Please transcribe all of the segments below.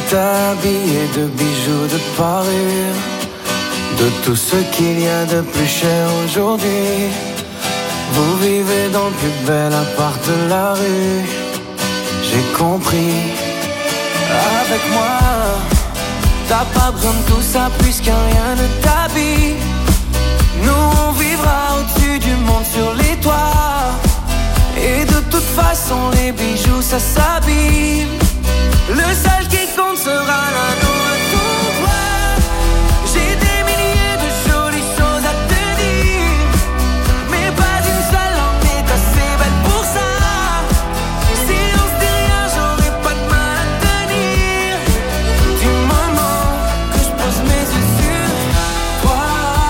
habillé de bijoux, de parures, de tout ce qu'il y a de plus cher aujourd'hui. Vous vivez dans le plus bel appart de la rue. J'ai compris. Avec moi, t'as pas besoin de tout ça puisqu'un rien ne t'habille. Nous on vivra au-dessus du monde sur les toits. Et de toute façon les bijoux ça s'abîme. Le seul qui compte sera l'anneau à ton doigt. J'ai des milliers de jolies choses à te dire, mais pas une seule en est assez belle pour ça. Si on se dit rien, j'aurais pas de mal à tenir. Du moment que je pose mes yeux sur toi,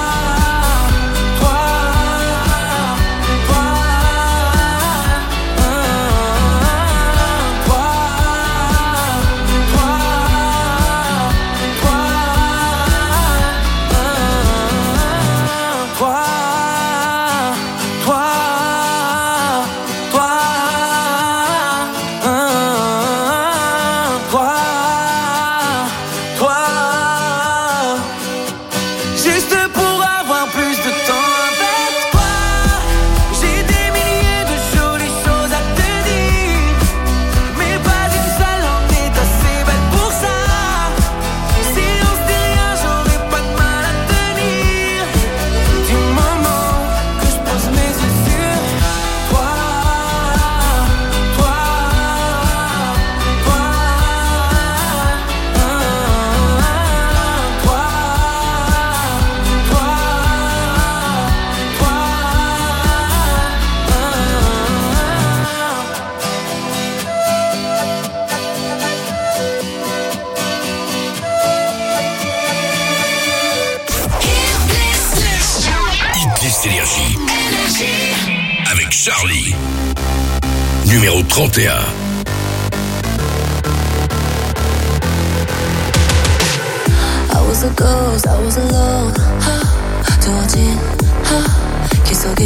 toi, toi, Avec Charlie, numéro 31. I was a ghost, I was alone. 두어진 길 속에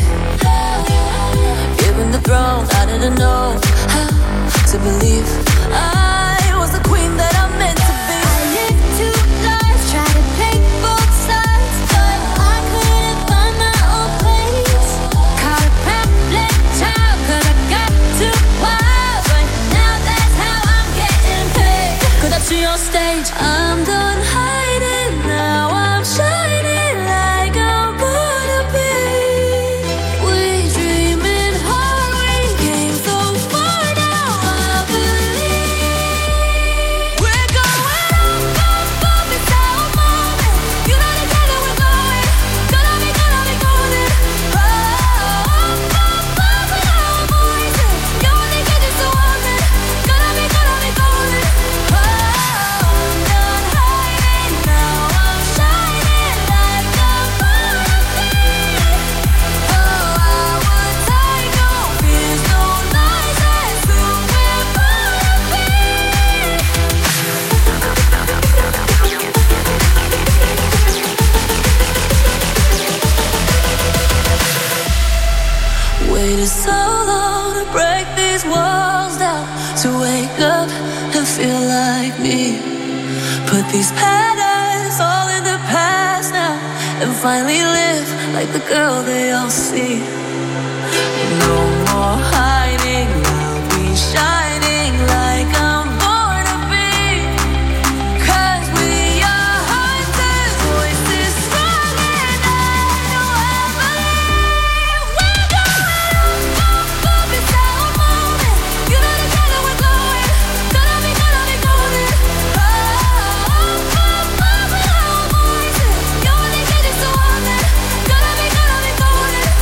Given the throne, I didn't know how to believe I was the queen that I meant to be. I lived two lives, tried to play both sides, but I couldn't find my own place. Caught a problem child, 'cause I got too wild, but now that's how I'm getting paid. Could I see on stage? I'm done hiding, now I'm shining like I'm born to be. We dreaming hard, we came so far, now I believe we're going up, up, up, it's our moment. You know together we're going, gonna be golden. Oh, up, up, up, with our voices. You only get this one, gonna be golden. Oh, I'm done hiding, now I'm shining like I'm born to be. Oh, I would take no fears, no lies, that's who we're born to be. Waited so long to break these walls down, to wake up and feel like me. Put these patterns all in the past now, and finally live like the girl they all see. No more hiding, I'll be shining like I'm born to be. 'Cause we are hunters, voices strong, and I know I believe we're going up, up, it's our moment. You know together we're glowing, gonna be golden. Oh, up, up, up, with our voices. You only get this one, gonna be golden. Oh,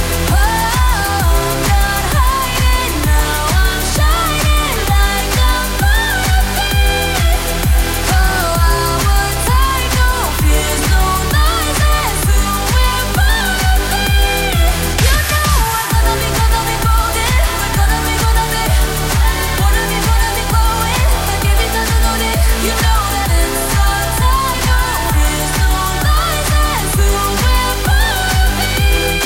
I'm done hiding, now I'm shining like I'm born to be. Oh, I would take no fears, no lies, that's who we're born to be. You know we're gonna be golden. We're gonna be golden. Wanna be glowing, like every time I know it. You know that it's our time. No fears, no lies, that's who we're born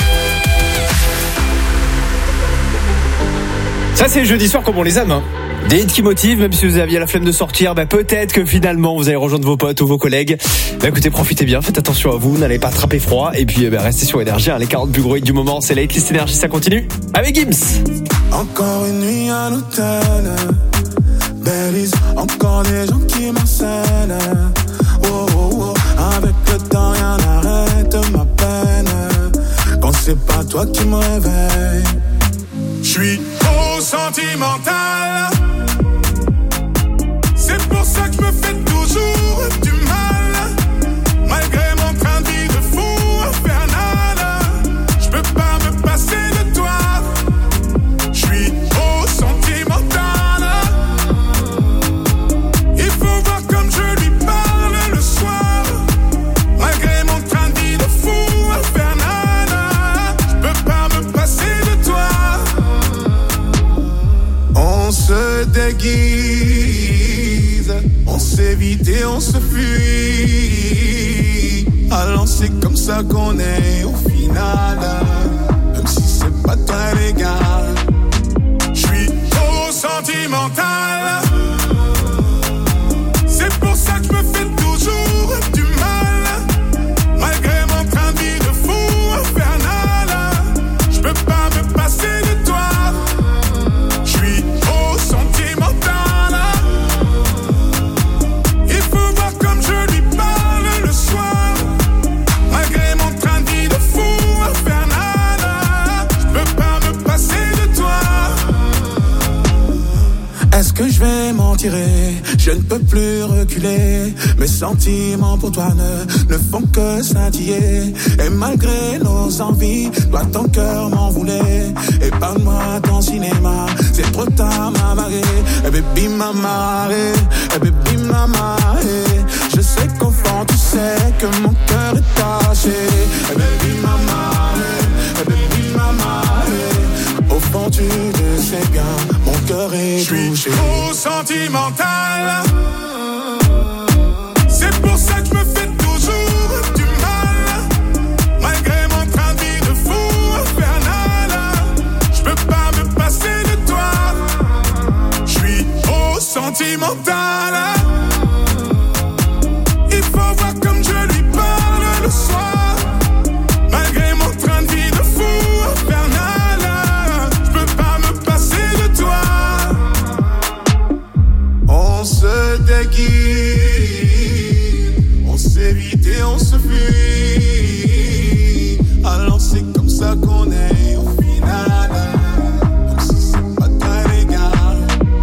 to be. Ça c'est jeudi soir comme on les aime, hein. Des hits qui motivent, même si vous aviez la flemme de sortir, peut-être que finalement vous allez rejoindre vos potes ou vos collègues. Écoutez, profitez bien, faites attention à vous, n'allez pas attraper froid. Et puis restez sur Énergie, les 40 plus gros hits du moment, c'est la hitlist Énergie, ça continue avec Gims. Encore une nuit à l'hôtel, Belize, encore des gens qui m'harcèlent. Oh, oh, oh. Avec le temps rien n'arrête ma peine. Quand c'est pas toi qui me réveille, j'suis trop sentimental. C'est pour ça que je me fais toujours du mal. Malgré mon train de vie de fou infernal, je peux pas me passer de toi. Je suis trop sentimental. Il faut voir comme je lui parle le soir. Malgré mon train de vie de fou infernal, je peux pas me passer de toi. On se déguise, on s'évite et on se fuit. Alors c'est comme ça qu'on est au final. Même si c'est pas très légal, j'suis trop sentimental. C'est pour ça que je me fais toujours du mal. Malgré mon train de vie de fou infernal, je peux pas me passer de toi. J'suis trop sentimental. Est-ce que je vais m'en tirer? Je ne peux plus reculer. Mes sentiments pour toi ne font que scintiller. Et malgré nos envies, toi ton cœur m'en voulait. Et parle-moi ton cinéma, c'est trop tard m'a marré. Et baby m'a marré, et baby m'a marré. Je sais qu'au fond tu sais que mon cœur est taché. Et baby m'a marré, et baby m'a marré. Au fond tu le sais bien, mon cœur est touché. Je suis trop sentimental. C'est pour ça que je me fais toujours du mal. Malgré mon train de vie de fou infernal, je peux pas me passer de toi. Je suis trop sentimental. Il faut voir comme je lui parle le soir. Malgré mon train de vie de fou infernal, je peux pas me passer de toi. On se déguise, on s'évite et on se fuit. Alors c'est comme ça qu'on est au final. Même si c'est pas très légal.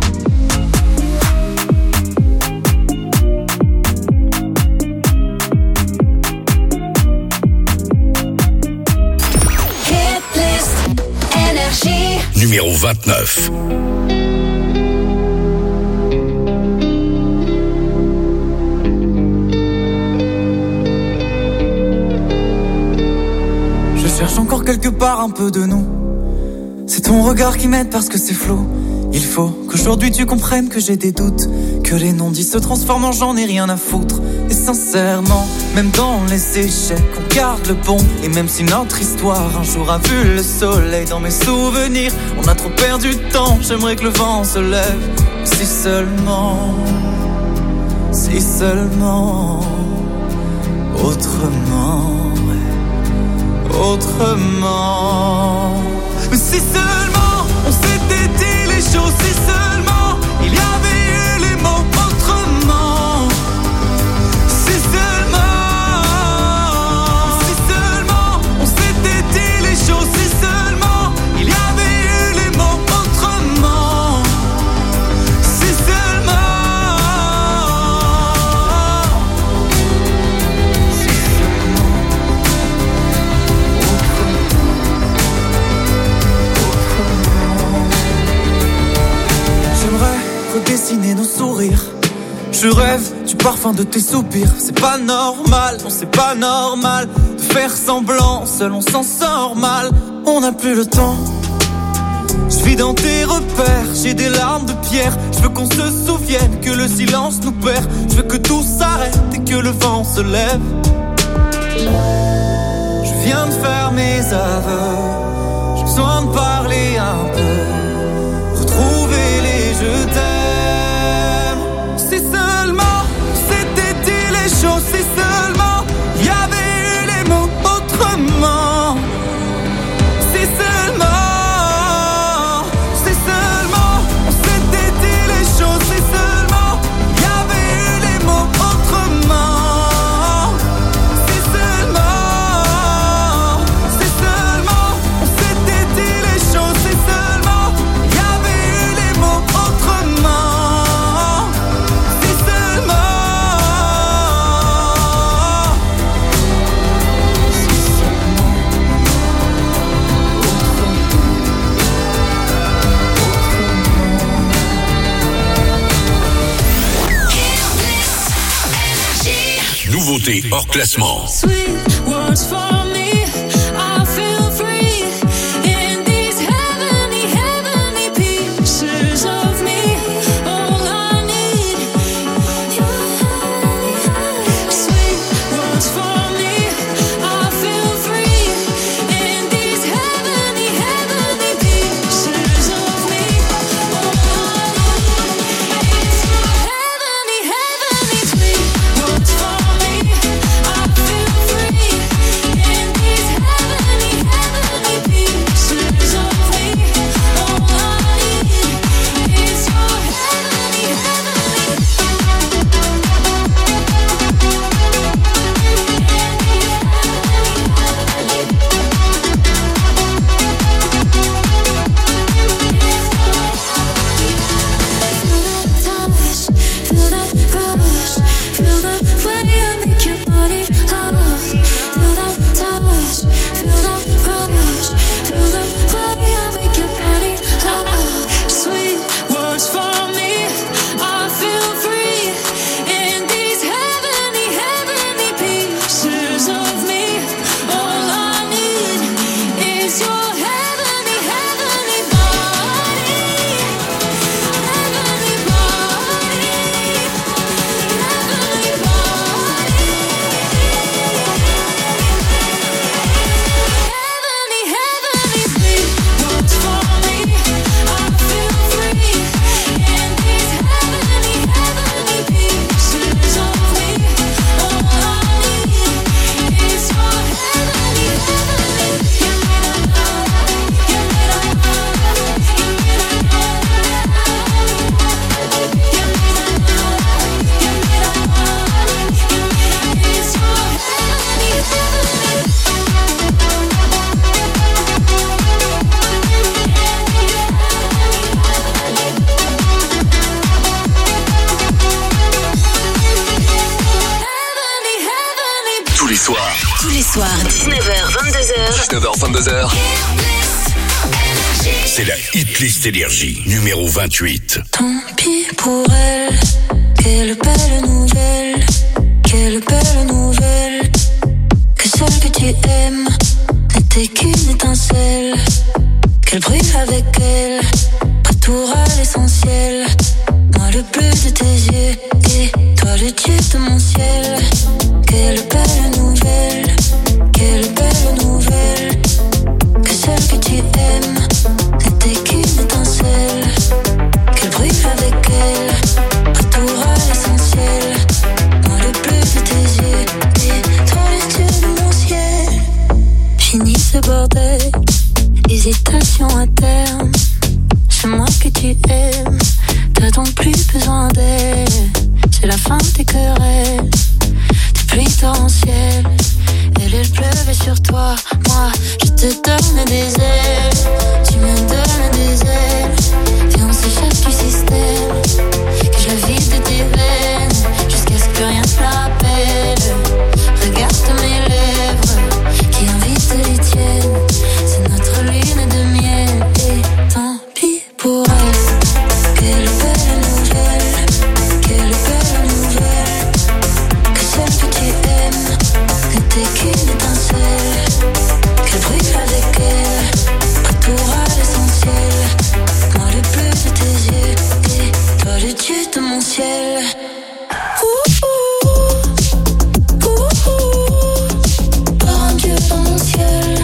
Hitlist Énergie. Numéro 29. Je cherche encore quelque part un peu de nous. C'est ton regard qui m'aide parce que c'est flou. Il faut qu'aujourd'hui tu comprennes que j'ai des doutes, que les non-dits se transforment en j'en ai rien à foutre. Et sincèrement, même dans les échecs, on garde le bon. Et même si notre histoire un jour a vu le soleil, dans mes souvenirs, on a trop perdu de temps. J'aimerais que le vent se lève. Si seulement autrement. Mais si seulement on s'était dit les choses, si seulement il y avait eu les mots autrement. Si seulement on s'était dit les choses, si seulement il y avait eu les mots autrement. Si seulement. Redessiner nos sourires. Je rêve du parfum de tes soupirs. C'est pas normal, non c'est pas normal de faire semblant, seul on s'en sort mal. On n'a plus le temps. Je vis dans tes repères, j'ai des larmes de pierre. Je veux qu'on se souvienne que le silence nous perd. Je veux que tout s'arrête et que le vent se lève. Je viens de faire mes aveux. J'ai besoin de parler un peu. Retrouver les je t'aime. nouveautés hors classement. Sweet words for me, I feel free in these heavenly, heavenly pieces of me. All I need, sweet words for me, I feel free in these heavenly, heavenly pieces of me. All I need is your heavenly, heavenly sweet words for me. I feel free in these heavenly, heavenly pieces of me. All I need is your heavenly, heavenly. Feel that rush, feel the way I make your body hot. Feel that touch, feel that rush, feel the way I make your body hot. Sweet words for me, I feel free in these heavenly, heavenly pieces of me. All I need is your heavenly, heavenly body. Heavenly body, heavenly body, heavenly, heavenly sweet words for me. I feel free in these heavenly, heavenly pieces of me. All I need is your heavenly, Tous les soirs, 19h, 22h. c'est la Hitlist Énergie, numéro 28. Tant pis pour elle, quelle belle nouvelle, quelle belle nouvelle. Que celle que tu aimes n'était qu'une étincelle. Qu'elle brûle avec elle, retour à l'essentiel. Moi le bleu de tes yeux et toi le dieu de mon ciel. Quelle belle nouvelle, quelle belle nouvelle. Que celle que tu aimes n'était qu'une étincelle. Qu'elle brûle avec elle, retour à l'essentiel. Moi le bleu de tes yeux et toi le dieu de mon ciel. Fini ce bordel, hésitation à terme. C'est moi que tu aimes, t'as donc plus besoin d'elle. C'est la fin des querelles, des pluies torrentielles. Elle pleuvait sur toi, moi je te donne des ailes. Tu me donnes des ailes, viens on s'échappe du système. Que je la vide de tes veines, jusqu'à ce que rien ne la rappelle. Regarde mes lèvres, qui invitent les tiennes. C'est notre lune de miel, et tant pis pour elle. Quelle belle nouvelle, quelle belle nouvelle. Que celle que tu aimes n'était qu'une étincelle. Qu'elle brûle avec elle, retour à l'essentiel. Moi le bleu de tes yeux et toi le dieu de mon ciel. Toi un dieu dans mon ciel.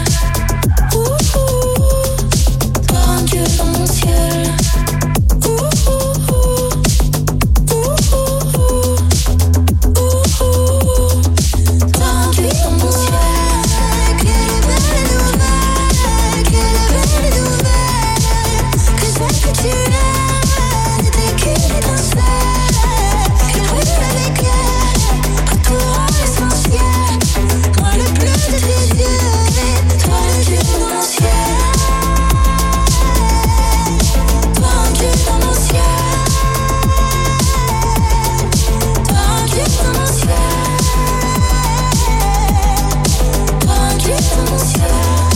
Toi un dieu dans mon ciel. Toi un dieu dans mon ciel. Quelle belle nouvelle, quelle belle nouvelle. Que celle que tu aimes n'était qu'une étincelle. Qu'elle brûle avec elle, retour à l'essentiel. Moi le bleu de tes yeux et toi le dieu dans mon ciel. Toi un dieu dans mon ciel. Toi un dieu dans mon ciel. Toi un dieu dans mon ciel.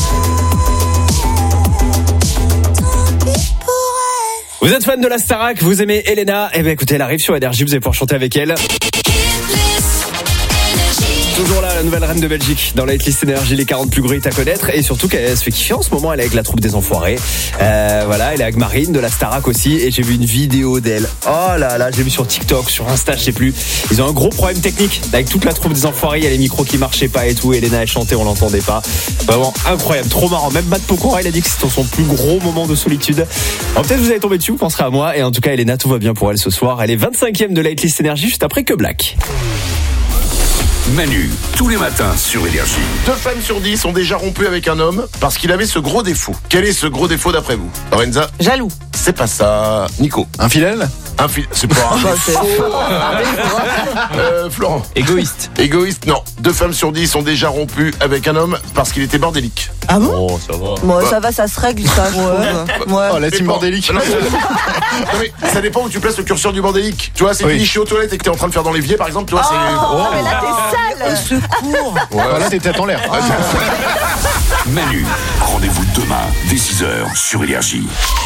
Tant pis pour elle. Vous êtes fan de la Starac, vous aimez Elena, eh bien écoutez, elle arrive sur Énergie, vous allez pouvoir chanter avec elle. Hitlist Énergie. Toujours là, la nouvelle reine de Belgique dans la hitlist énergie, les 40 plus gros à connaître. Et surtout qu'elle se fait kiffer en ce moment, elle est avec la troupe des Enfoirés. Voilà, elle est avec Marine de la Starac aussi. Et j'ai vu une vidéo d'elle. Oh là là, j'ai vu sur TikTok, sur Insta, je sais plus. Ils ont un gros problème technique avec toute la troupe des Enfoirés. Il y a les micros qui marchaient pas et tout. Elena, elle chantait, on l'entendait pas. Vraiment incroyable, trop marrant. Même Matt Pokora, il a dit que c'était son plus gros moment de solitude. Alors peut-être vous allez tomber dessus, vous penserez à moi. Et en tout cas, Elena, tout va bien pour elle ce soir. Elle est 25e de la hitlist énergie, juste après que Black. Manu, tous les matins sur Énergie. 2 femmes sur 10 ont déjà rompu avec un homme parce qu'il avait ce gros défaut. Quel est ce gros défaut d'après vous? Lorenza? Jaloux. C'est pas ça. Nico? Infidèle? C'est pas Florent? Égoïste, non. 2 femmes sur 10 ont déjà rompu avec un homme parce qu'il était bordélique. Ah bon? Oh, ça va. Bon, ça va, ça se règle, ça, je trouve. Ouais. Oh, la team bordélique. Non, mais ça dépend où tu places le curseur du bordélique. Tu vois, c'est fini, je suis aux toilettes et que t'es en train de faire dans l'évier, par exemple, tu vois, Oh, mais là, t'es sale. Secours. Ouais, là, t'es tête en l'air. Manu, rendez-vous demain dès 6h sur Énergie.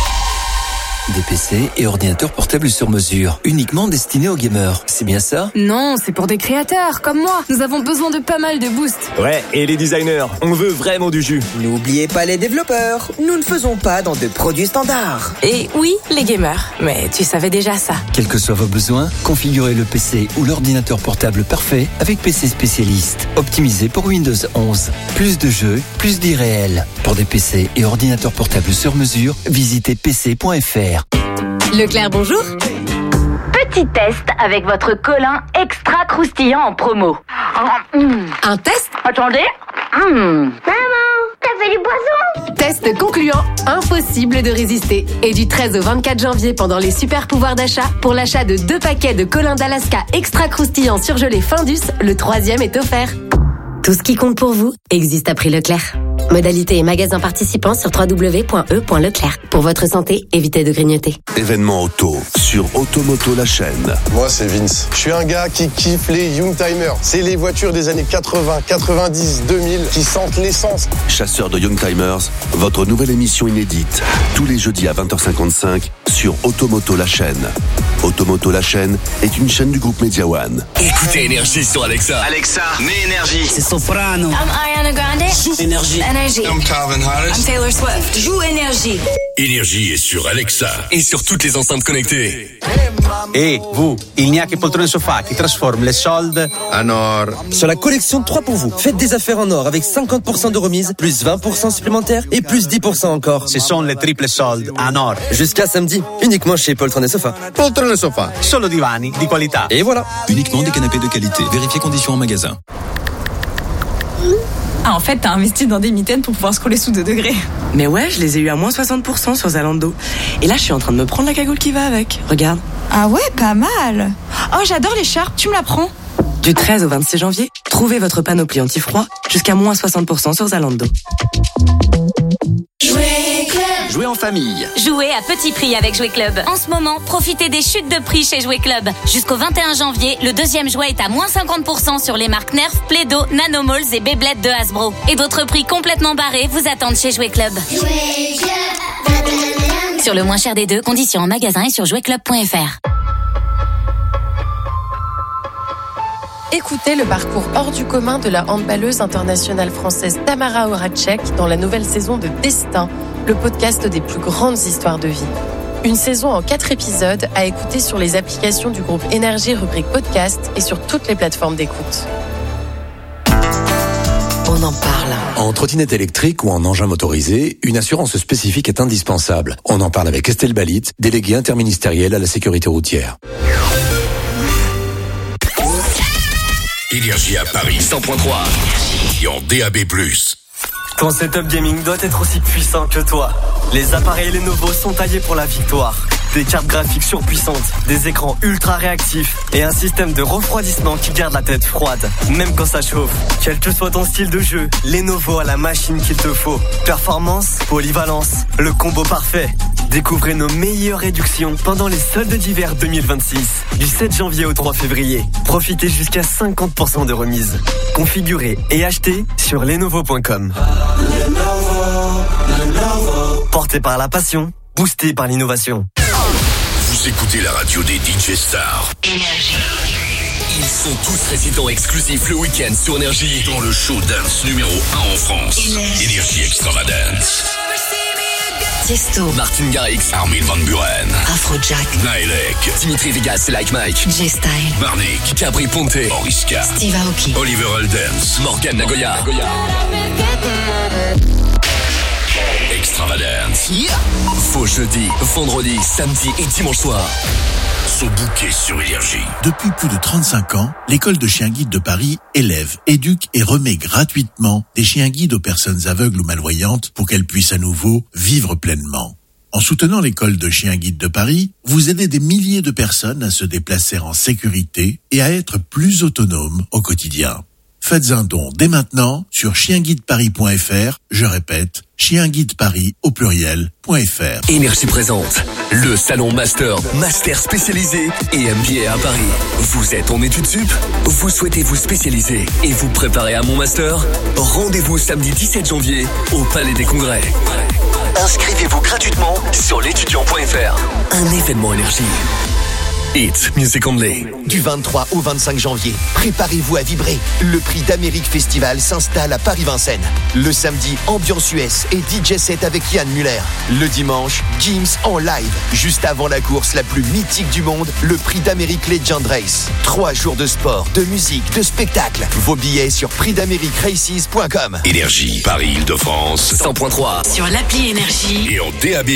Des PC et ordinateurs portables sur mesure, uniquement destinés aux gamers. C'est bien ça? Non, c'est pour des créateurs comme moi. Nous avons besoin de pas mal de boosts. Ouais, et les designers, on veut vraiment du jus. N'oubliez pas les développeurs. Nous ne faisons pas dans de produits standards. Et oui, les gamers. Mais tu savais déjà ça. Quels que soient vos besoins, configurez le PC ou l'ordinateur portable parfait avec PC Spécialiste, optimisé pour Windows 11. Plus de jeux, plus d'irréel. Pour des PC et ordinateurs portables sur mesure, visitez pc.fr. Leclerc, bonjour. Petit test avec votre colin extra croustillant en promo. Un test? Attendez. Maman, t'as fait du poisson? Test concluant, impossible de résister. Et du 13 au 24 janvier, pendant les super pouvoirs d'achat, pour l'achat de 2 paquets de colin d'Alaska extra croustillant surgelé Findus, le 3e est offert. Tout ce qui compte pour vous existe à prix Leclerc. Modalité et magasins participants sur www.e.leclerc. Pour votre santé, évitez de grignoter. Événement auto sur Automoto la chaîne. Moi, c'est Vince. Je suis un gars qui kiffe les Youngtimers. C'est les voitures des années 80, 90, 2000 qui sentent l'essence. Chasseur de Youngtimers, votre nouvelle émission inédite. Tous les jeudis à 20h55 sur Automoto la chaîne. Automoto la chaîne est une chaîne du groupe Media One. Écoutez Énergie sur Alexa. Alexa, mets Énergie. C'est Soprano. I'm Ariana Grande. Énergie. I'm Calvin Harris. I'm Taylor Swift. Joue Énergie. Énergie est sur Alexa et sur toutes les enceintes connectées. Et vous, il n'y a que Poltrone Sofa qui transforme les soldes en or. Sur la collection 3 pour vous, faites des affaires en or avec 50% de remise, plus 20% supplémentaires et plus 10% encore. Ce sont les triples soldes en or. Jusqu'à samedi, uniquement chez Poltrone Sofa. Poltrone Sofa. Solo divani di qualità. Et voilà. Uniquement des canapés de qualité. Vérifiez conditions en magasin. Ah, en fait, t'as investi dans des mitaines pour pouvoir scroller sous 2 degrés. Mais ouais, je les ai eu à moins 60% sur Zalando. Et là, je suis en train de me prendre la cagoule qui va avec. Regarde. Ah ouais, pas mal. Oh, j'adore l'écharpe, tu me la prends? Du 13 au 26 janvier, trouvez votre panoplie anti-froid jusqu'à moins 60% sur Zalando. Jouez en famille. Jouez à petit prix avec Jouet Club. En ce moment, profitez des chutes de prix chez Jouet Club. Jusqu'au 21 janvier, le 2e jouet est à moins 50% sur les marques Nerf, Play-Doh, Nanomalls et Beyblade de Hasbro. Et d'autres prix complètement barrés vous attendent chez Jouet Club. Jouet Club. Sur le moins cher des deux, conditions en magasin et sur jouetclub.fr. Écoutez le parcours hors du commun de la handballeuse internationale française Tamara Horacek dans la nouvelle saison de Destin, le podcast des plus grandes histoires de vie. Une saison en 4 épisodes à écouter sur les applications du groupe Énergie rubrique podcast et sur toutes les plateformes d'écoute. On en parle. En trottinette électrique ou en engin motorisé, une assurance spécifique est indispensable. On en parle avec Estelle Balit, déléguée interministérielle à la sécurité routière. Énergie à Paris 100.3 et en DAB+. Ton setup gaming doit être aussi puissant que toi. Les appareils Lenovo sont taillés pour la victoire. Des cartes graphiques surpuissantes, des écrans ultra réactifs et un système de refroidissement qui garde la tête froide, même quand ça chauffe. Quel que soit ton style de jeu, Lenovo a la machine qu'il te faut. Performance, polyvalence, le combo parfait. Découvrez nos meilleures réductions pendant les soldes d'hiver 2026, du 7 janvier au 3 février. Profitez jusqu'à 50% de remise. Configurez et achetez sur lenovo.com. Porté par la passion, boosté par l'innovation. Vous écoutez la radio des DJ Stars. Énergie. Ils sont tous résidents exclusifs le week-end sur Énergie dans le show dance numéro 1 en France. Énergie Extravagance. Tiesto, Martin Garrix, Armin van Buren, Afrojack, Nailek, Dimitri Vegas et Like Mike, J-Style, Marnik, Capri Ponte, Oriska, Steve Aoki, Oliver Heldens, Morgan Nagoya. Extravagance. Faux jeudi, vendredi, samedi et dimanche soir. Sont bookés sur Énergie. Depuis plus de 35 ans, l'école de chiens guides de Paris élève, éduque et remet gratuitement des chiens guides aux personnes aveugles ou malvoyantes pour qu'elles puissent à nouveau vivre pleinement. En soutenant l'école de chiens guides de Paris, vous aidez des milliers de personnes à se déplacer en sécurité et à être plus autonomes au quotidien. Faites un don dès maintenant sur chienguideparis.fr, je répète, chienguideparis au pluriel.fr. Énergie présente le salon Master spécialisé et MBA à Paris. Vous êtes en études sup? Vous souhaitez vous spécialiser et vous préparer à mon Master? Rendez-vous samedi 17 janvier au Palais des Congrès. Inscrivez-vous gratuitement sur l'étudiant.fr. Un événement Énergie. It's Music Only. Du 23 au 25 janvier, préparez-vous à vibrer. Le prix d'Amérique Festival s'installe à Paris-Vincennes. Le samedi, ambiance US et DJ set avec Yann Muller. Le dimanche, Gims en live. Juste avant la course la plus mythique du monde, le prix d'Amérique Legend Race. 3 jours de sport, de musique, de spectacle. Vos billets sur prixdameriqueraces.com. Énergie, Paris-Île-de-France, 100.3. Sur l'appli Énergie. Et en DAB+.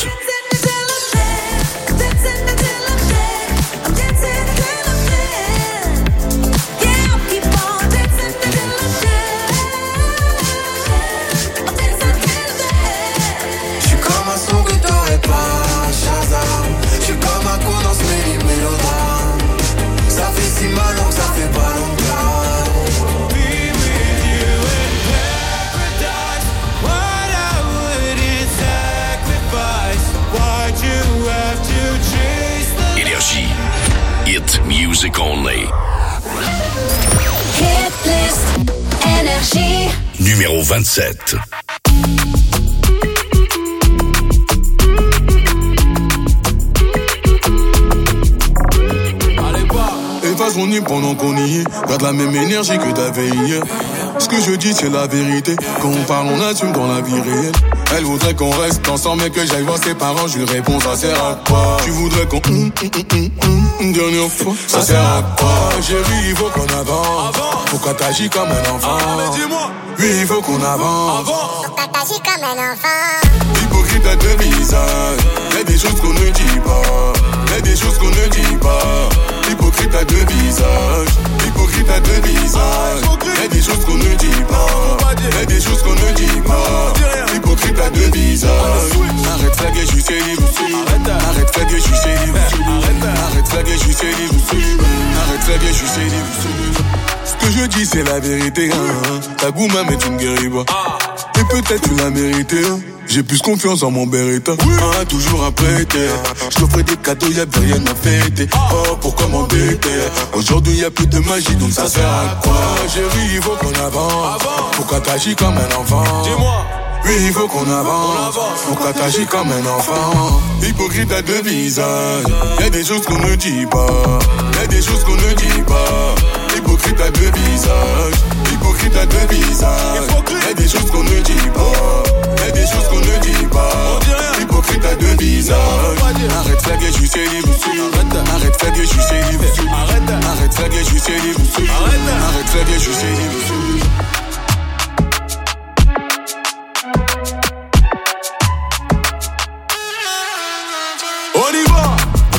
Hit Music Only. Hit list, Énergie. Numéro 27. Efface mon nid pendant qu'on y est. Garde la même énergie que t'avais hier. Ce que je dis c'est la vérité. Quand on parle on assume dans la vie réelle. Elle voudrait qu'on reste ensemble mais que j'aille voir ses parents. Je lui réponds ça sert à quoi? Tu voudrais qu'on une dernière fois. Ça sert à quoi? Chérie il faut qu'on avance. Pourquoi t'agis comme un enfant? Dis-moi. Oui il faut qu'on avance. Pourquoi t'agis comme un enfant? Hypocrite à deux visages. Y'a des choses qu'on ne dit pas. Y'a des choses qu'on ne dit pas. Hypocrite à deux visages. Hypocrite à deux visages. Y'a des choses qu'on ne dit pas. Y'a des choses qu'on ne dit pas. Hypocrite à deux visages. Arrête flaguer, je suis célib. Arrête flaguer, je suis célib. Arrête flaguer, je suis célib. Arrête flaguer, je suis célib. Ce que je dis c'est la vérité hein. Ta goût même tu me guéris pas. Et peut-être tu l'as mérité hein. J'ai plus confiance en mon Beretta. Ah, toujours à prêter. Je t'offrais des cadeaux, y'avait rien à fêter. Oh, pourquoi m'embêter? Aujourd'hui y'a plus de magie, donc ça sert à quoi? Chérie, il faut qu'on avance. Pourquoi t'agis comme un enfant? Dis-moi. Oui, il faut qu'on avance. Pourquoi t'agis comme un enfant? Hypocrite à deux visages. Y'a des choses qu'on ne dit pas. Y'a des choses qu'on ne dit pas. Hypocrite à deux visages. Hypocrite à deux visages. Y'a des choses qu'on ne dit pas. Y'a des choses qu'on ne dit pas. Hypocrite à deux visages. Arrête flaguer, je suis célib. Arrête flaguer, je suis célib. Arrête flaguer, je suis célib. Arrête flaguer, je suis célib. On y va.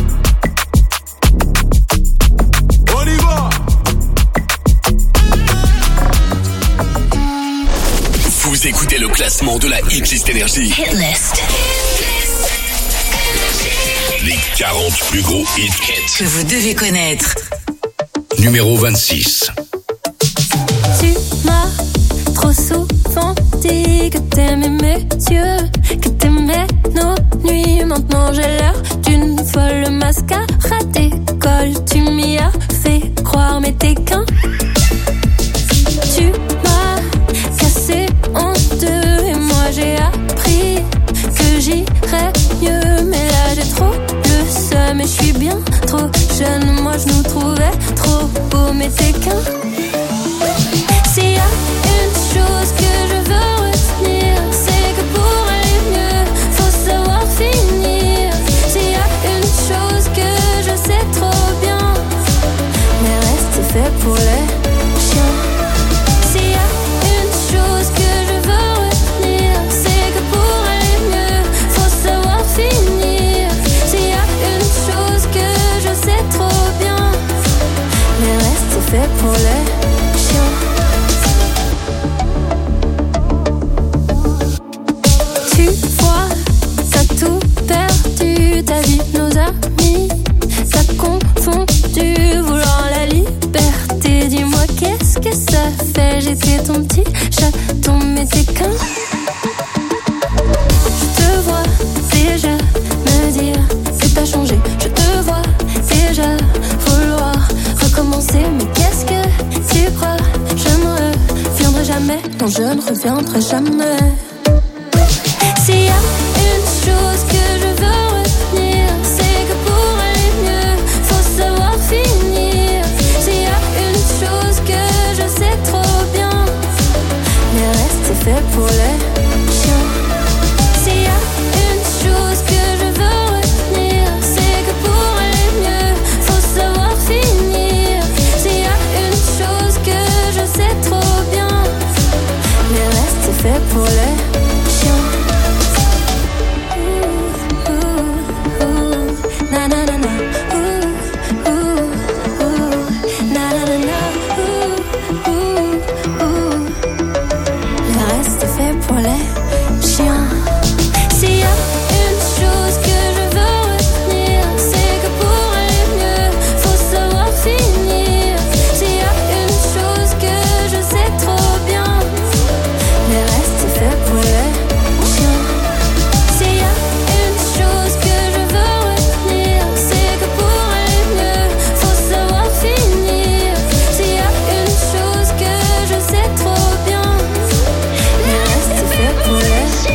On y va. Vous écoutez le classement de la Hit List Énergie. Hit List. Les 40 plus gros hits que vous devez connaître. Numéro 26. Tu m'as trop souvent dit que t'aimais mes yeux, que t'aimais nos nuits. Maintenant j'ai l'air d'une folle mascarade d'école. Tu m'y as fait croire mais t'es qu'un. Tu m'as cassé en deux et moi j'ai appris que j'irais mieux. Mais là j'ai trop le seum et je suis bien trop jeune. Moi je nous trouvais trop beaux fait pour les chiens. Tu vois, t'as tout perdu, ta vie, nos amis. T'as confondu, vouloir la liberté. Dis-moi qu'est-ce que ça fait, j'étais ton petit chaton, mais t'es qu'un. Je te vois déjà me dire que t'as changé. Je te vois déjà vouloir recommencer. Mais qu'est-ce que tu crois? Je ne reviendrai jamais. Non, je ne reviendrai jamais. S'il y a une chose que je veux retenir, c'est que pour aller mieux, faut savoir finir. S'il y a une chose que je sais trop bien, le reste c'est fait pour les chiens. S'il y a une chose que je veux retenir, c'est que pour aller mieux, faut savoir finir. S'il y a une chose que je sais trop bien, le reste c'est fait pour les chiens. Na na na na, na na na na, le reste est fait pour les chiens. S'il y a une chose que je veux retenir, c'est que pour aller mieux, faut savoir finir. S'il y a une chose que je sais trop bien, le reste est fait pour les chiens. S'il y a une chose que je veux retenir, c'est que pour aller mieux, faut savoir finir. S'il y a une chose que je sais trop bien, le reste est fait pour les chiens.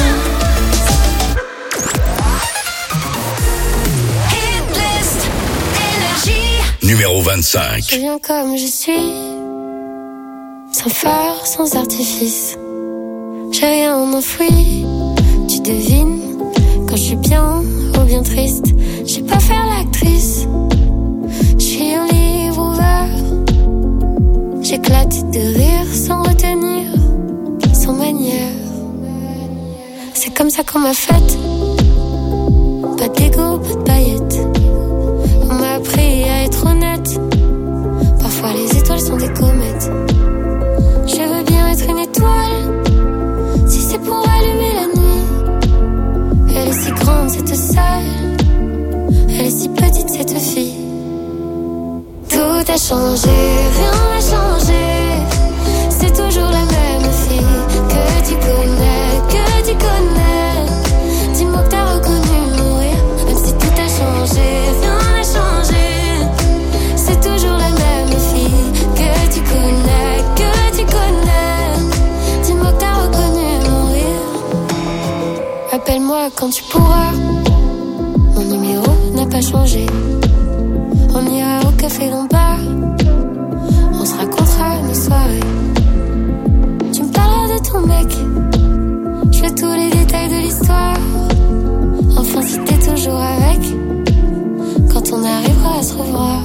Hitlist Énergie. Numéro 25. Je viens comme je suis, sans phare, sans artifice. J'ai rien enfoui, tu devines quand je suis bien ou bien triste. Je sais pas faire l'actrice, je suis un livre ouvert. J'éclate de rire sans retenir, sans manière. C'est comme ça qu'on m'a faite, pas d'ego, pas de paillettes. On m'a appris à être honnête, parfois les étoiles sont des comètes. Je veux bien être une étoile, si c'est pour allumer la nuit. Elle est si grande cette salle, elle est si petite cette fille. Tout a changé, rien n'a changé. C'est toujours la même fille que tu connais, que tu connais. Dis-moi que t'as reconnu mon rire, même si tout a changé, rien n'a changé. C'est toujours la même fille que tu connais, que tu connais. Dis-moi que t'as reconnu mon rire. Appelle-moi quand tu pourras, mon numéro n'a pas changé. On ira au café Lombard, on se racontera nos soirées. Tu me parleras de ton mec, je veux tous les détails de l'histoire. Enfin si t'es toujours avec, quand on arrivera à se revoir.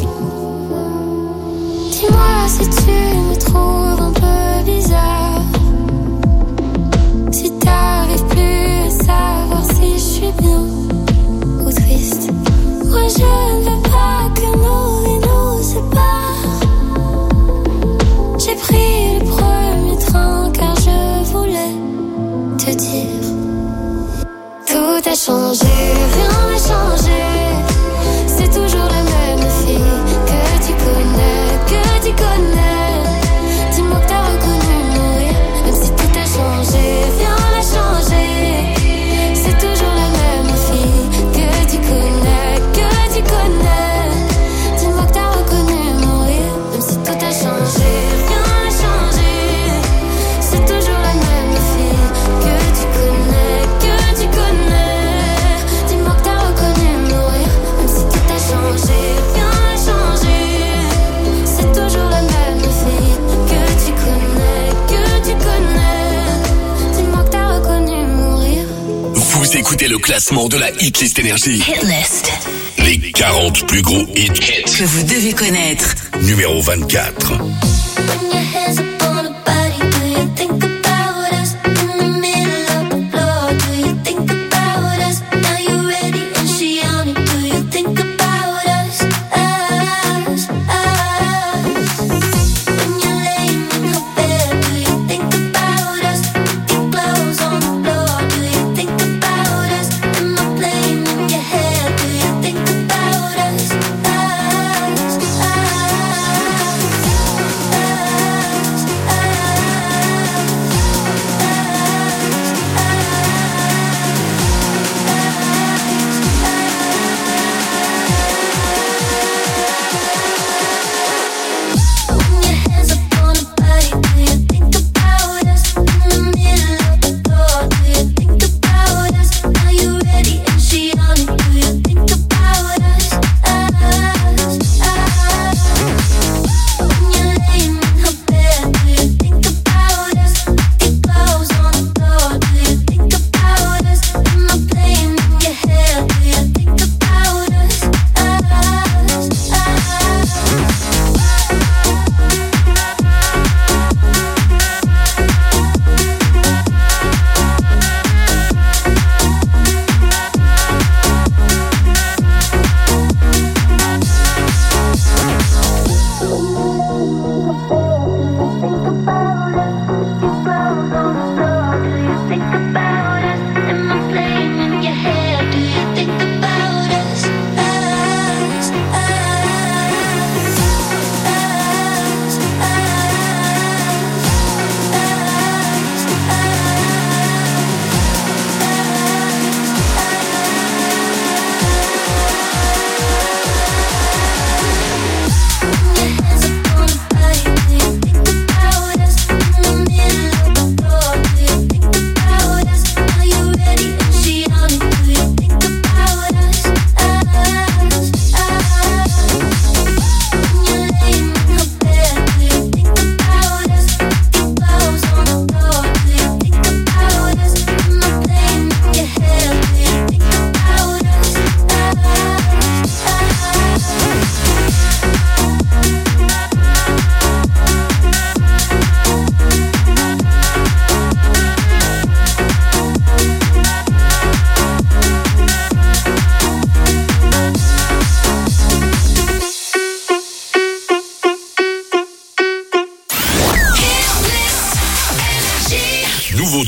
Dis-moi si tu me trouves un peu bizarre, si t'arrives plus à savoir si je suis bien ou triste. Moi je ne veux pas que nos vies nous séparent. J'ai pris le premier train car je voulais te dire. Tout a changé, rien n'a changé. C'est toujours la même fille que tu connais, que tu connais. Dis-moi que t'as reconnu mon rire, même si tout a changé, rien n'a changé. C'est toujours la même fille que tu connais, que tu connais. Dis-moi que t'as reconnu mon rire, même si tout a changé, rien n'a changé. C'est toujours la même fille que tu connais, que tu connais. Dis-moi que t'as reconnu mon rire, même si tout a changé, rien n'a changé. C'est toujours la même fille que tu connais, que tu connais. Dis-moi que t'as reconnu mon rire. Vous écoutez le classement de la Hitlist Énergie. Hitlist. Les 40 plus gros hits Que vous devez connaître. Numéro 24.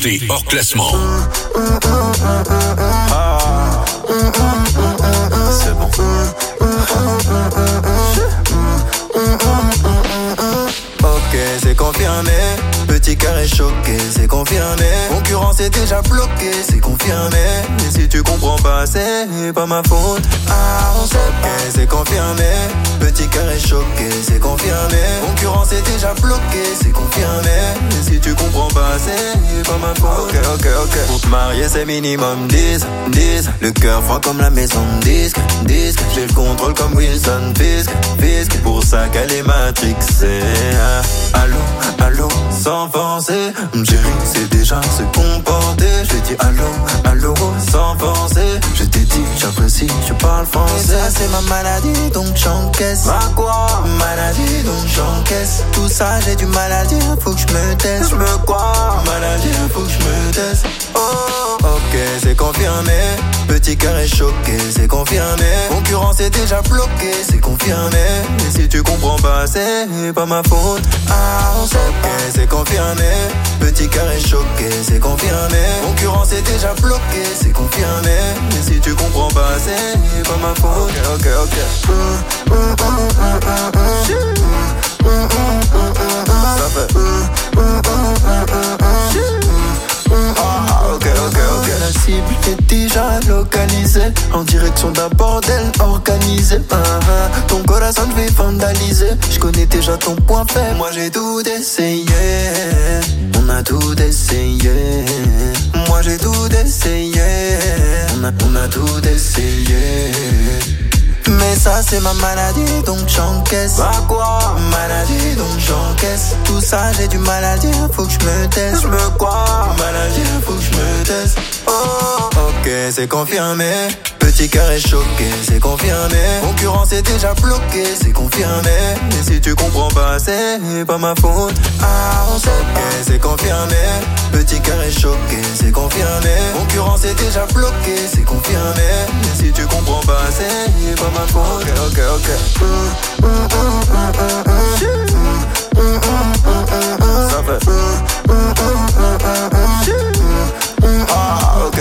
nouveautés hors classement. C'est bon. Ok, c'est confirmé. Petit carré choqué, c'est confirmé. Concurrence est déjà bloquée, c'est confirmé. Mais si tu comprends pas, c'est pas ma faute. Ah, on sait pas. Ok, c'est confirmé. Petit carré choqué, c'est confirmé. Concurrence est déjà bloquée, c'est confirmé. Mais si tu comprends pas, c'est pas ma faute. Ok. Pour te marier, c'est minimum 10. Le cœur froid comme la maison de disque. J'ai le contrôle comme Wilson Fisk. Pour ça qu'elle est matrixée. Allô, sans penser. Chérie, c'est déjà se comporter. Je lui dis allô, sans penser. Je t'ai dit, j'apprécie, je parle français. Et ça, c'est ma maladie, donc j'encaisse. Ma quoi? Maladie, donc j'encaisse. Tout ça, j'ai du mal à dire, faut que je me teste. Je me crois, maladie, faut que je me teste. Oh, ok, c'est confirmé. Petit carré choqué, c'est confirmé. Concurrence est déjà bloquée, c'est confirmé. Mais si tu comprends pas, c'est pas ma faute. Ah, on sait pas. Ok, c'est confirmé. Petit carré choqué, c'est confirmé. Concurrence est déjà bloquée, c'est confirmé. Mais si tu comprends pas, c'est pas ma faute. Ok. Ça fait. Ok. La cible est déjà localisée en direction d'un bordel organisé. Ton corazon je vais vandaliser. Je connais déjà ton point faible. Moi j'ai tout essayé. On a tout essayé. Moi j'ai tout essayé. On a tout essayé. Mais ça c'est ma maladie donc j'encaisse. Bah quoi? Maladie donc j'encaisse. Tout ça j'ai du mal à dire, faut que je me teste. Je me crois. Maladie, faut que je me teste. Oh, ok, c'est confirmé. Petit carré choqué, c'est confirmé. Concurrence est déjà bloquée, c'est confirmé. Mais si tu comprends pas, c'est pas ma faute. Ah, on sait pas. Ok, c'est confirmé. Petit carré choqué, c'est confirmé. Concurrence est déjà bloquée, c'est confirmé. Mais si tu comprends pas, c'est pas ma faute. Ok. Ça fait. Ok.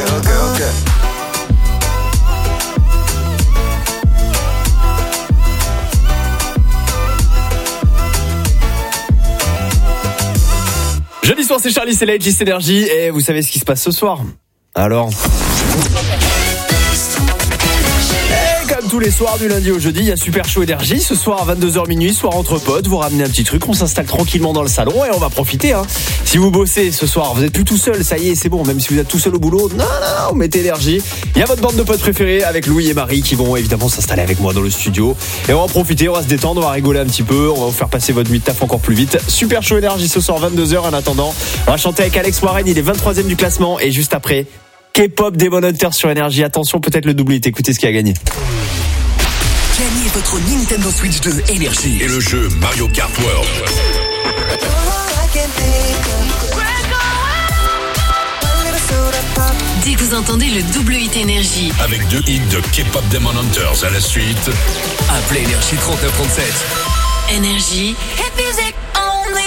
Jeudi soir, c'est Charlie, c'est Legis Energy et vous savez ce qui se passe ce soir. Alors, comme tous les soirs du lundi au jeudi, il y a Super Show Énergie. Ce soir à 22h minuit, soir entre potes, vous ramenez un petit truc, on s'installe tranquillement dans le salon et on va profiter. Si vous bossez ce soir, vous êtes plus tout seul, ça y est, c'est bon. Même si vous êtes tout seul au boulot, non, vous mettez Énergie. Il y a votre bande de potes préférés avec Louis et Marie qui vont évidemment s'installer avec moi dans le studio. Et on va en profiter, on va se détendre, on va rigoler un petit peu, on va vous faire passer votre nuit de taf encore plus vite. Super Show Énergie ce soir 22h. En attendant, on va chanter avec Alex Warren, il est 23e du classement et juste après, K-pop Demon Hunter sur Énergie. Attention, peut-être le double hit, écoutez ce qu'il a gagné. Gagnez votre Nintendo Switch 2 Énergie et le jeu Mario Kart World. Dès que vous entendez le double hit Énergie, avec 2 hits de K-pop Demon Hunters à la suite, appelez Énergie 3937. Énergie. Hit music only.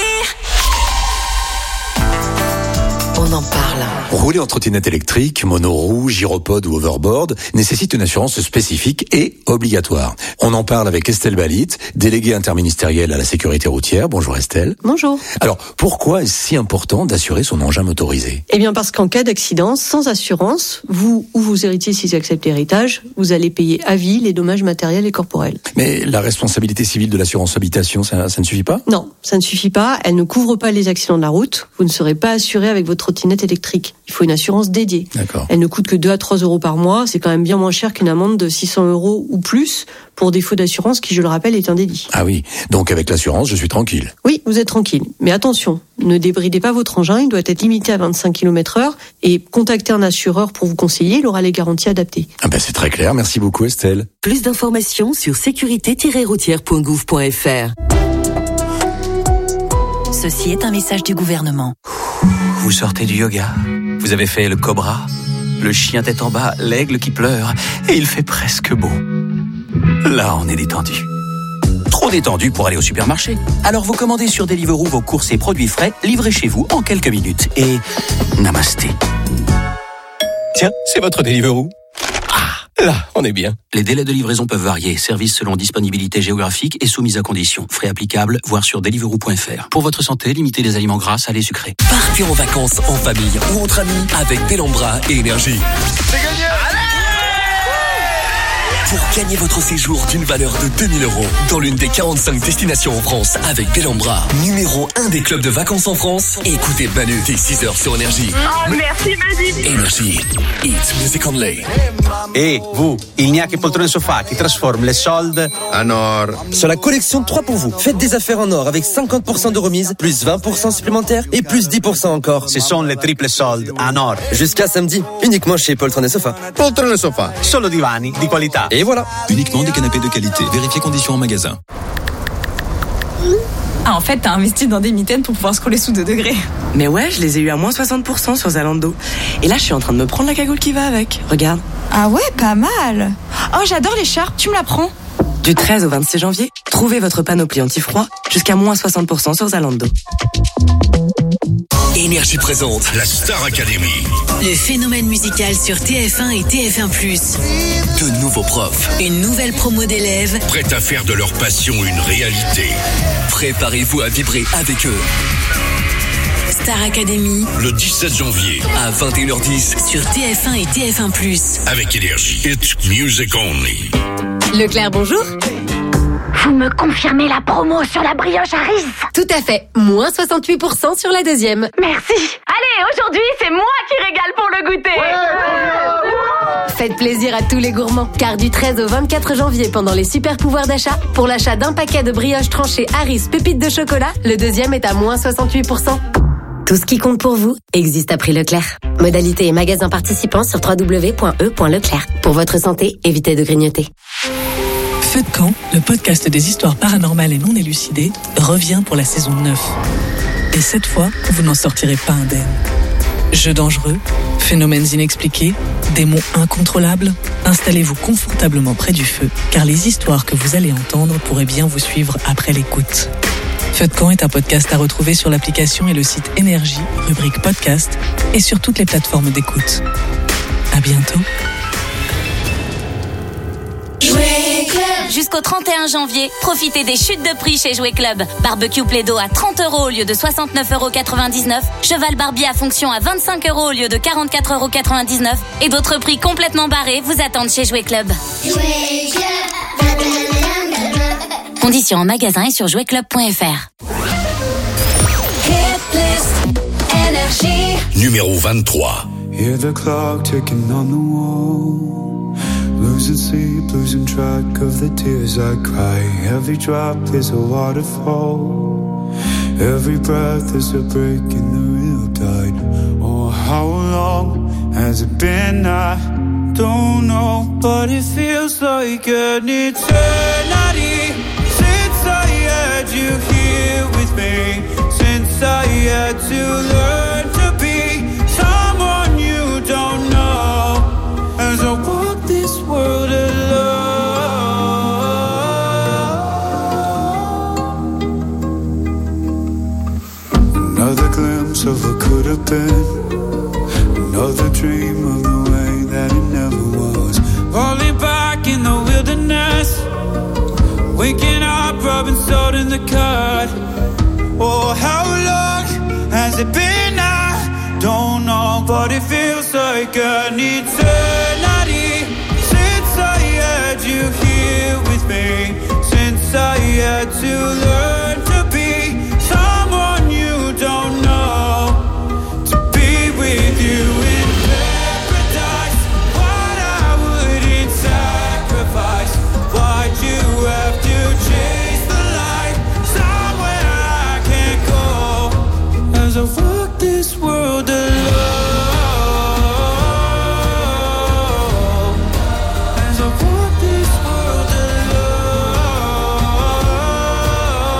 On en parle. Rouler en trottinette électrique, monoroue, gyropode ou overboard nécessite une assurance spécifique et obligatoire. On en parle avec Estelle Balit, déléguée interministérielle à la sécurité routière. Bonjour Estelle. Bonjour. Alors, pourquoi est-ce si important d'assurer son engin motorisé ? Eh bien parce qu'en cas d'accident, sans assurance, vous ou vos héritiers s'ils acceptent l'héritage, vous allez payer à vie les dommages matériels et corporels. Mais la responsabilité civile de l'assurance habitation, ça ne suffit pas ? Non, ça ne suffit pas. Elle ne couvre pas les accidents de la route. Vous ne serez pas assuré avec votre trottinette électrique. Il faut une assurance dédiée. D'accord. Elle ne coûte que 2 à 3 euros par mois. C'est quand même bien moins cher qu'une amende de 600 euros ou plus pour défaut d'assurance qui, je le rappelle, est un délit. Ah oui, donc avec l'assurance, je suis tranquille. Oui, vous êtes tranquille. Mais attention, ne débridez pas votre engin. Il doit être limité à 25 km/h et contactez un assureur pour vous conseiller. Il aura les garanties adaptées. Ah ben c'est très clair. Merci beaucoup Estelle. Plus d'informations sur sécurité-routière.gouv.fr. Ceci est un message du gouvernement. Vous sortez du yoga, vous avez fait le cobra, le chien tête en bas, l'aigle qui pleure, et il fait presque beau. Là, on est détendu. Trop trop détendu pour aller au supermarché. Alors vous commandez sur Deliveroo vos courses et produits frais livrés chez vous en quelques minutes. Et namasté. Tiens, c'est votre Deliveroo. Là, on est bien. Les délais de livraison peuvent varier. Service selon disponibilité géographique et soumise à conditions. Frais applicables, voir sur deliveroo.fr. Pour votre santé, limitez les aliments gras, salés, sucrés. Partez en vacances en famille ou entre amis avec Delambra et Énergie. C'est gagné! Pour gagner votre séjour d'une valeur de 2000 € dans l'une des 45 destinations en France avec Delambra, numéro 1 des clubs de vacances en France, écoutez Manu dès 6h sur Énergie. Oh, merci Manu. Énergie, it's music only. Et vous, il n'y a que Poltrone Sofa qui transforme les soldes en or. Sur la collection 3 pour vous, faites des affaires en or avec 50% de remise, plus 20% supplémentaire et plus 10% encore. Ce sont les triples soldes en or. Jusqu'à samedi, uniquement chez Poltrone Sofa. Poltrone Sofa, solo divani di qualità. Et voilà. Uniquement des canapés de qualité. Vérifiez conditions en magasin. Ah, en fait, t'as investi dans des mitaines pour pouvoir scroller sous 2 degrés. Mais ouais, je les ai eu à moins 60% sur Zalando. Et là, je suis en train de me prendre la cagoule qui va avec. Regarde. Ah ouais, pas mal. Oh, j'adore l'écharpe, tu me la prends? Du 13 au 26 janvier, trouvez votre panoplie anti-froid jusqu'à moins 60% sur Zalando. Énergie présente la Star Academy. Le phénomène musical sur TF1 et TF1+. De nouveaux profs. Une nouvelle promo d'élèves. Prêts à faire de leur passion une réalité. Préparez-vous à vibrer avec eux. Star Academy. Le 17 janvier. À 21h10. Sur TF1 et TF1+. Avec Énergie. It's music only. Leclerc, bonjour. Vous me confirmez la promo sur la brioche Harris? Tout à fait. Moins 68% sur la deuxième. Merci. Allez, aujourd'hui, c'est moi qui régale pour le goûter. Faites plaisir à tous les gourmands, car du 13 au 24 janvier, pendant les super pouvoirs d'achat, pour l'achat d'un paquet de brioches tranchées Harris pépites de chocolat, le deuxième est à moins 68%. Tout ce qui compte pour vous existe à prix Leclerc. Modalité et magasins participants sur www.e.leclerc. Pour votre santé, évitez de grignoter. Feu de camp, le podcast des histoires paranormales et non élucidées, revient pour la saison 9. Et cette fois, vous n'en sortirez pas indemne. Jeux dangereux, phénomènes inexpliqués, démons incontrôlables, installez-vous confortablement près du feu, car les histoires que vous allez entendre pourraient bien vous suivre après l'écoute. Feu de camp est un podcast à retrouver sur l'application et le site Énergie, rubrique podcast, et sur toutes les plateformes d'écoute. À bientôt. Jusqu'au 31 janvier, profitez des chutes de prix chez Jouet Club. Barbecue Play-Doh à 30 € au lieu de 69,99 €. Cheval Barbie à fonction à 25 € au lieu de 44,99 €. Et d'autres prix complètement barrés vous attendent chez Jouet Club. Conditions en magasin et sur jouetclub.fr. Numéro 23. Hear the clock ticking on the wall. Losing sleep, losing track of the tears I cry. Every drop is a waterfall. Every breath is a break in the real tide. Oh, how long has it been? I don't know, but it feels like an eternity since I had you here with me. Since I had to learn to be someone you don't know. As I walk this world alone. Another glimpse of what could have been. Another dream of the way that it never was. Falling back in the wilderness. Waking up, rubbing salt in the cut. Oh, how long has it been? I don't know, but it feels like an eternity since I had you here with me. Since I had to learn to be someone you don't know. To be with you in paradise, what I wouldn't sacrifice. Why'd you have to chase the light somewhere I can't go? As I walk this world alone. As I walk this world alone.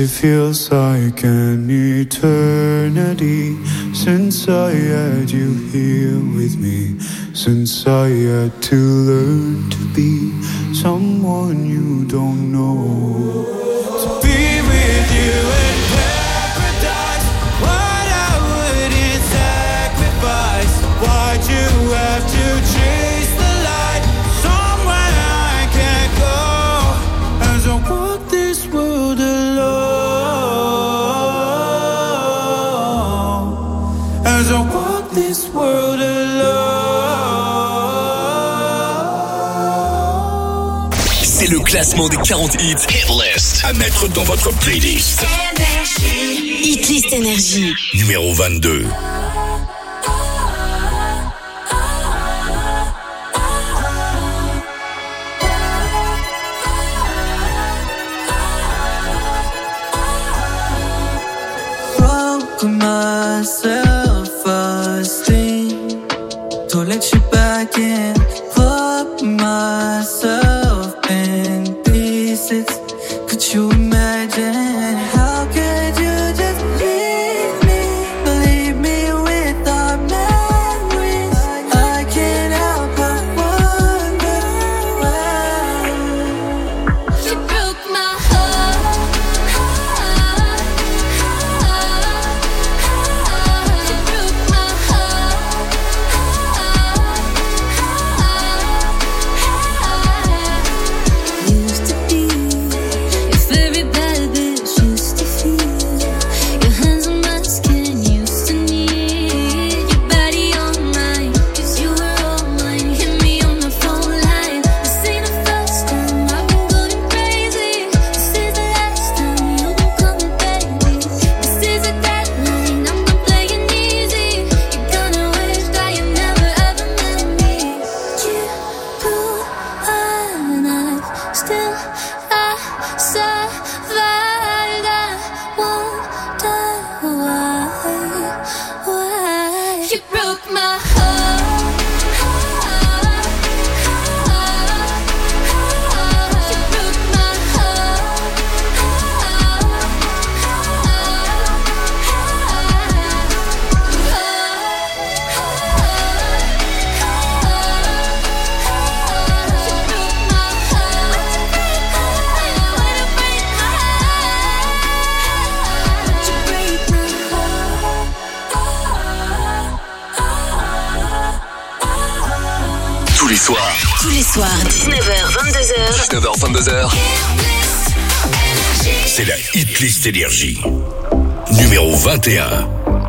it feels like an eternity since I had you here with me, since I had to learn to be someone you don't know. To be with you in paradise, what I wouldn't sacrifice. Why'd you have to chase the light somewhere I can't go? As I walk this world alone, as I walk this world alone. C'est le classement des 40 hits Hit List à mettre dans votre playlist. Hitlist Énergie. Numéro 22. Broke my self-esteem to let you back in. Put myself in pieces. Could you imagine? How could you just leave me with our memories? I can't help but wonder why. You broke my heart. You broke my heart. Used to be your very bad bitch. Used to feel your hands on my skin. Used to need your body on mine. 'Cause you were all mine. Hit me on the phone line. This ain't the first time I've been going crazy. This is the last time you'll be coming, baby. This is a deadline. I'm not playing easy. You're gonna wish that you never ever met me. You pull a knife. Still I survived. I wonder why you broke my heart. You broke my heart. tous les soirs. Tous les soirs, 19h, 22h. 19h, 22h. C'est la Hit List Énergie. Numéro 21.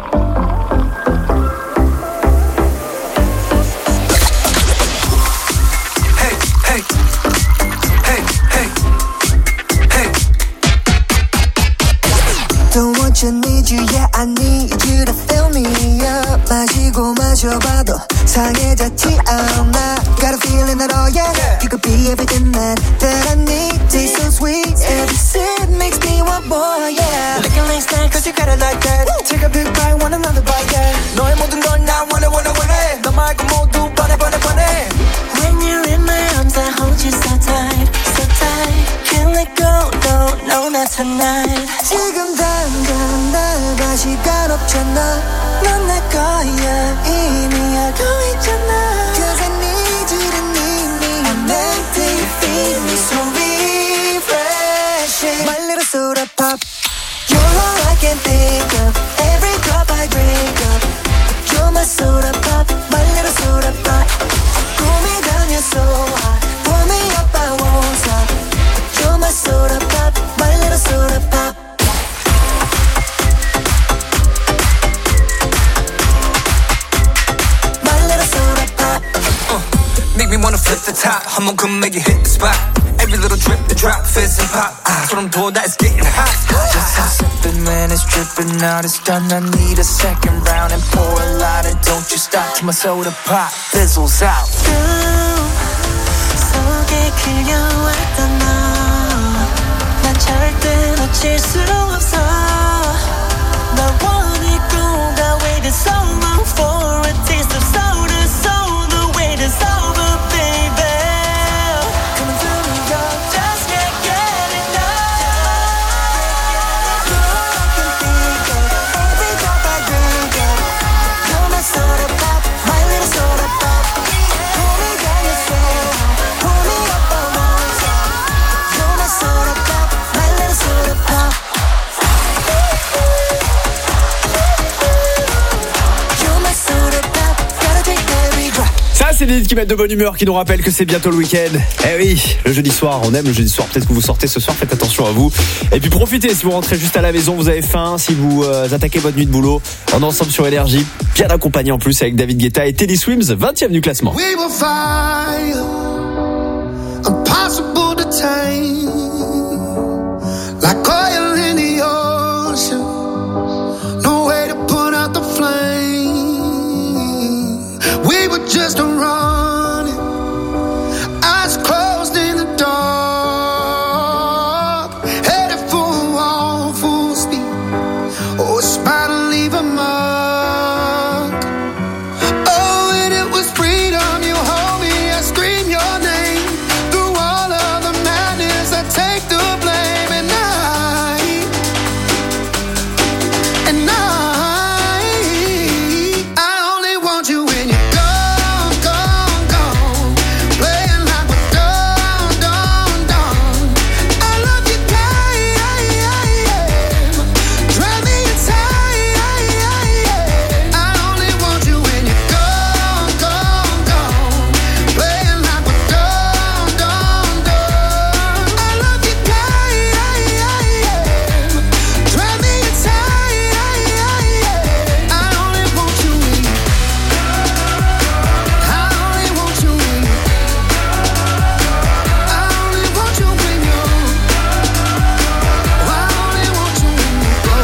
Don't want you, need you, yeah, I need you to fill me up. 마시고 마셔봐도 상해졌지 않아. Got a feeling that, oh yeah, you could be everything that I need. Taste so sweet, every sip makes me want more, yeah. Looking like snack, cause you got it like that. Take a big bite, want another bite, yeah. 너의 모든 걸 나 원해. 너 말고 모두 번해. When you're in my arms, I hold you so tight, so tight. Can't let go, no, not tonight. 지금 당장 나갈 시간 없잖아. 넌 내 거야, 이미 알고 있잖아. Cause I need you to need me. I'm empty, feed me so refreshing. My little soda pop. You're all I can think of. Every drop I drink up. You're my soda pop, my little soda pop. Cool me down, you're so hot. Pull me up, I won't stop. You're my soda pop, my little soda pop. My little soda pop. Make me wanna flip the top. 한번 come make it hit the spot. Every little drip, the drop, fizz and pop. 소름 돋아, it's getting hot. Just a sipping when it's dripping out. It's done, I need a second round. And pour a lot and don't you stop till my soda pop fizzles out. 속에 그려왔던 너. 난 절대 놓칠 수 없어. 널 원했고 가 waited so long for a taste of soda. So the wait is over, baby. Coming through me, yo, just can't get enough. Céline qui met de bonne humeur, qui nous rappelle que c'est bientôt le week-end. Eh oui, le jeudi soir, on aime le jeudi soir. Peut-être que vous sortez ce soir, faites attention à vous. Et puis profitez, si vous rentrez juste à la maison, vous avez faim, si vous attaquez votre nuit de boulot, on est ensemble sur Énergie, bien accompagné en plus avec David Guetta et Teddy Swims, 20e du classement. We will fire, impossible to tame, like oil in the ocean, no way to put out the flame. We were just running, eyes closed in the dark, headed for a wall, full speed. Oh, it's about to leave a mark. Oh, and it was freedom. You hold me, I scream your name. Through all of the madness, I take the blame. And I only want you when you're gone, gone, gone. Playing like we're done, done, done. I love you, drive me insane. I only want you when you're gone, gone, gone. Playing like we're done, done, done. I love you, drive me insane. I only want you when you. I only want you when you. I only want you when you. I only want you when you go.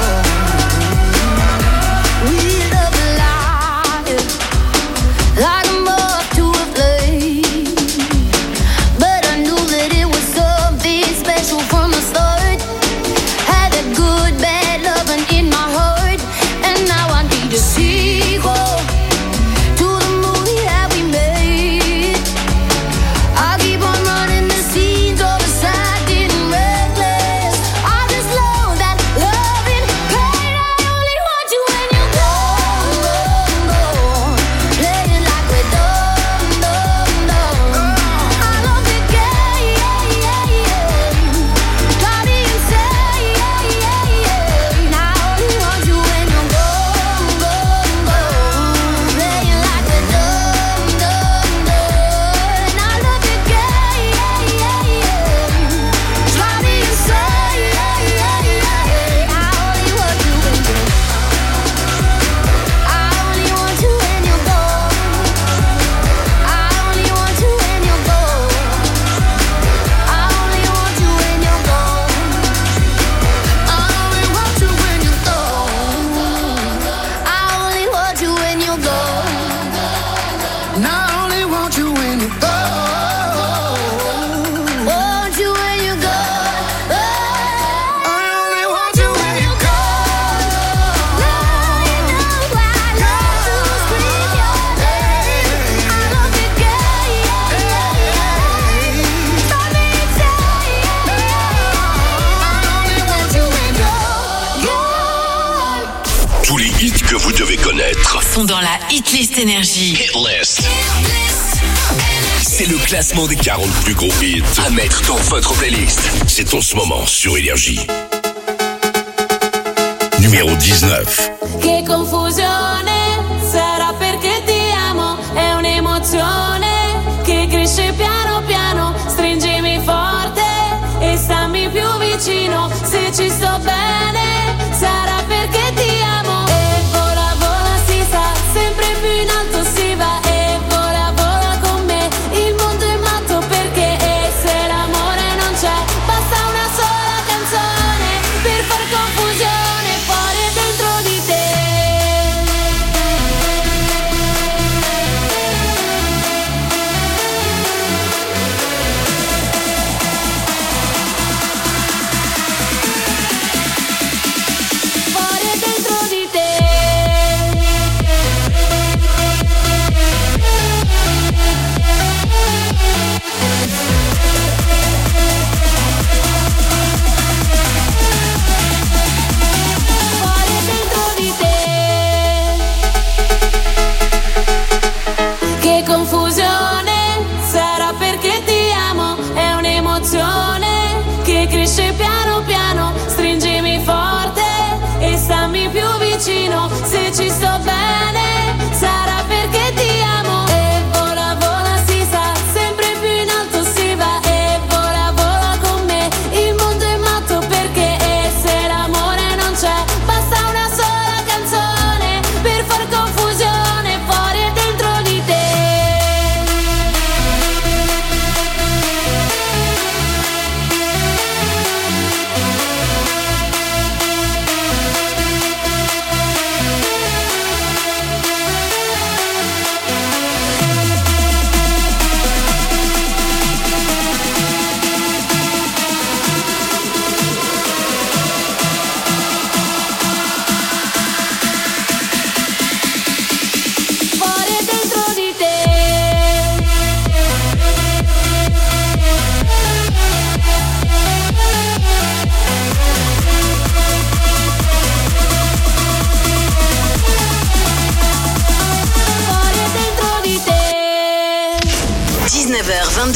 We love life like a moth to a flame, but I knew that it was something special from the start. Had that good, bad loving in my heart, and now I need a sequel to the movie that we made. I keep on running the scenes all beside and reckless. I just know that loving pain. I only want you when you're gone, gone, gone. Playing like we're done, done, done. I love the game, got me insane. I only want you when you're gone, gone, gone. Playing like we're done, done, done. I love the game, got me insane. I only want you when you're. I only want you when you're gone. I only want you when you're gone. I only want you when you're gone. I only want you when you're gone. I only want you when you're gone. And I only want you when you're gone. Want you when you're gone. I only want you when you're gone. Tous les hits que vous devez connaître. Sont dans la Hitlist Énergie. Hit List. C'est le classement des 40 plus gros hits à mettre dans votre playlist. C'est en ce moment sur Énergie. Numéro 19. Che confusione, sarà perché ti amo, è un'emozione che cresce piano piano, stringimi forte e stammi più vicino, se ci sto bene, sarà perché ti amo. E vola, vola, si sa, sempre più in alto si va, e vola, vola con me, il mondo è matto perché, e se l'amore non c'è, basta una sola canzone per far confusione fuori e dentro di te.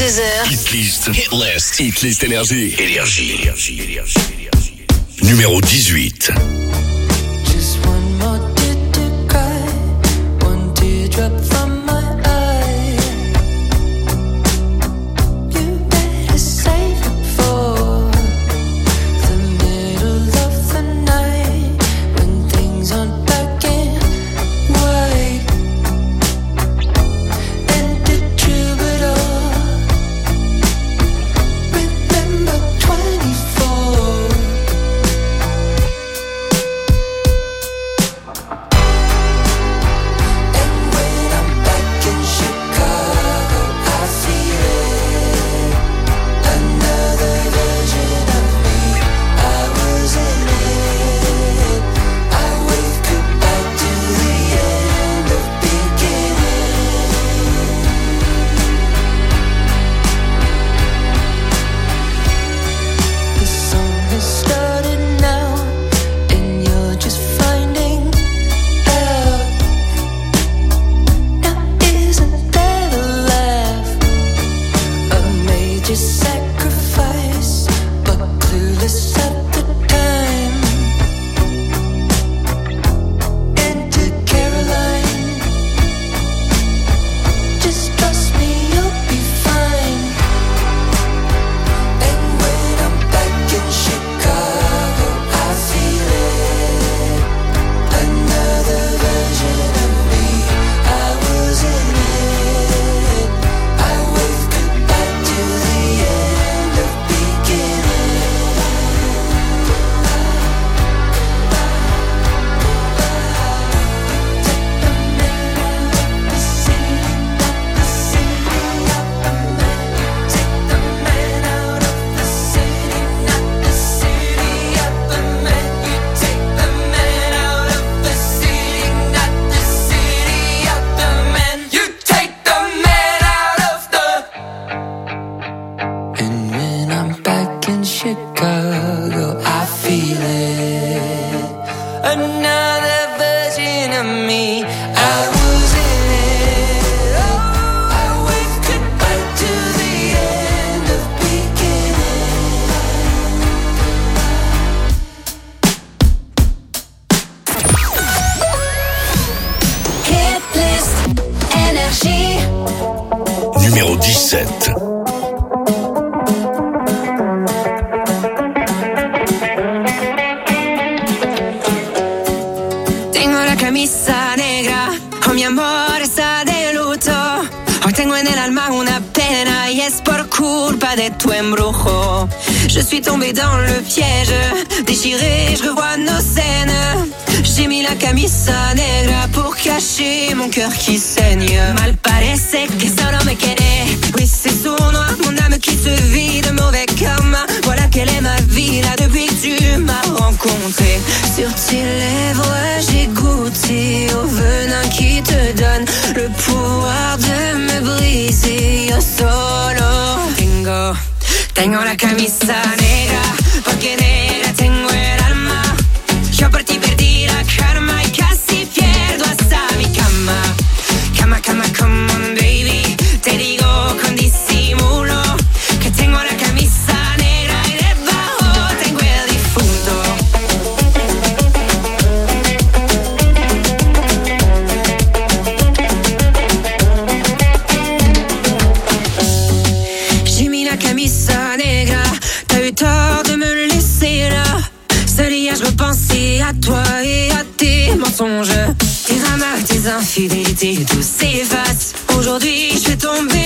22h. Hit list. Hit list énergie. Numéro 18. Just one more tear to cry, one teardrop from my eye. You better save it for the middle of the night when things aren't black and white. And the troubadour, remember 24. Sacrifice, but clueless at the time. And to Caroline, just trust me, you'll be fine. And when I'm back in Chicago, I feel it. Another version of me, I was in it. I wave goodbye to the end of beginning. And when I'm back in Chicago, I feel it. Another version of me, I was in it. Oh, I wave goodbye to the end of beginning. Hit list énergie. Numéro 17. Tengo la camisa negra, oh mi amor está de luto. Hoy tengo en el alma una pena y es por culpa de tu embrujo. Je suis tombée dans le piège, déchirée, je revois nos scènes. J'ai mis la camisa negra pour cacher mon cœur qui saigne. Mal parece que solo me quiere. Oui, c'est sournois, mon âme qui se vit de mauvais karma. Voilà quelle est ma vie là depuis que tu m'as rencontré. Sur tes lèvres, j'ai goûté au venin qui te donne le pouvoir de me briser. Yo solo tengo la camisa negra, porque negra tengo el alma. Yo por ti perdí la karma y casi pierdo hasta mi cama. Cama, cama, come on baby, te digo con disimulo que tengo la camisa negra y debajo tengo el difunto. J'ai mis la camisa negra, t'as eu tort de me laisser là. Seul hier je repensais à toi et à tes mensonges. Tes ramas, tes infidélités, tout s'efface. Aujourd'hui je vais tomber